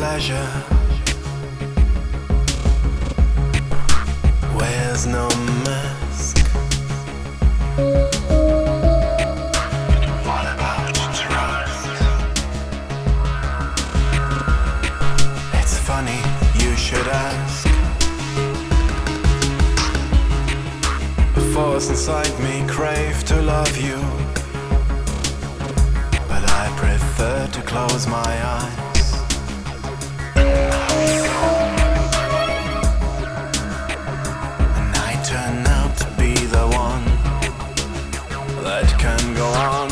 pleasure wears no mask. What about trust? It's funny you should ask. A force inside me crave to love you, but I prefer to close my eyes. And I turn out to be the one that can go on.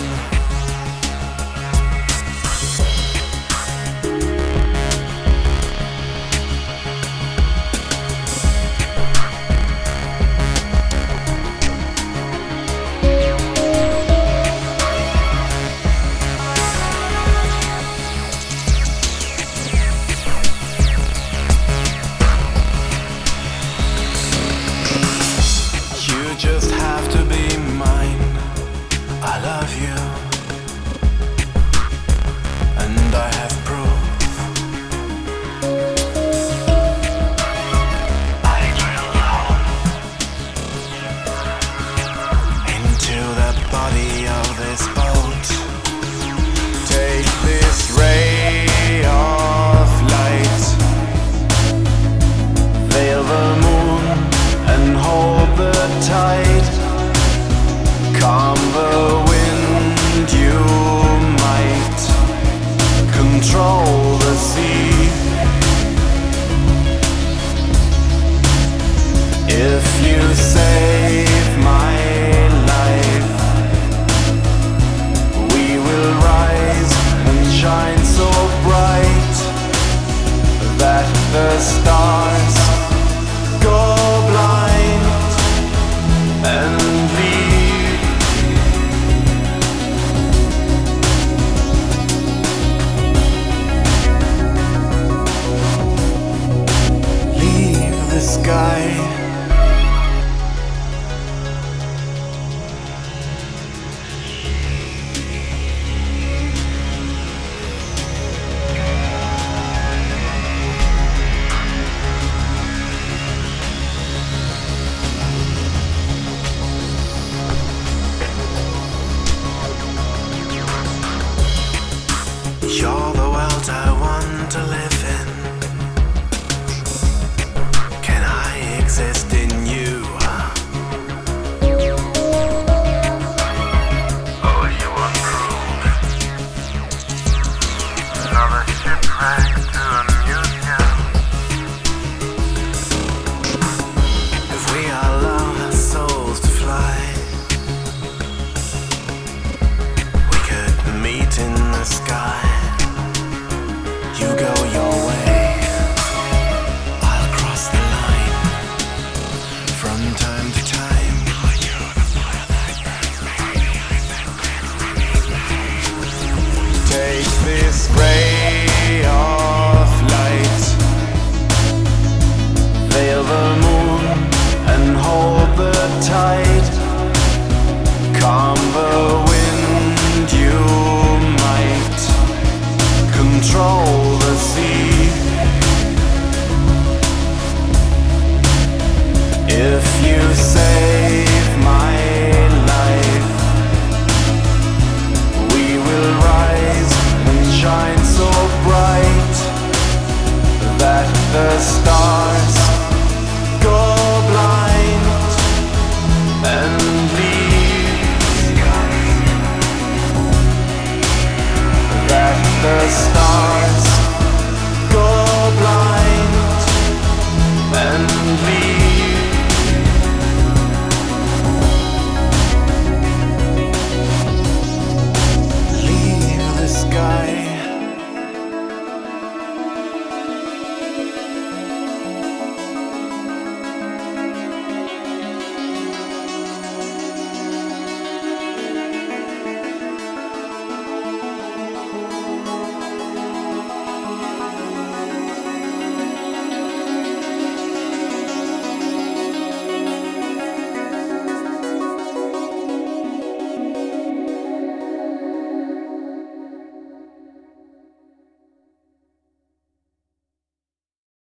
You just have to be mine. I love you, and I have proof. I drill down into the body of this boat. Take this ray of light, veil the moon and hold the tide. Calm the wind, you might control the sea. If you save my life, we will rise and shine so bright that the stars go blind and leave. Leave the sky. You're the world I want to live in. Can I exist in you? Oh, you want proof? Another shipwreck to amuse you. If we allow our souls to fly, we could meet in the sky. You go your way, I'll cross the line from time to time. Take this ray of light, veil the moon and hold the tide. Calm the wind, you might control the sea. If you save my life, we will rise and shine so bright that the stars go blind and leave. That the stars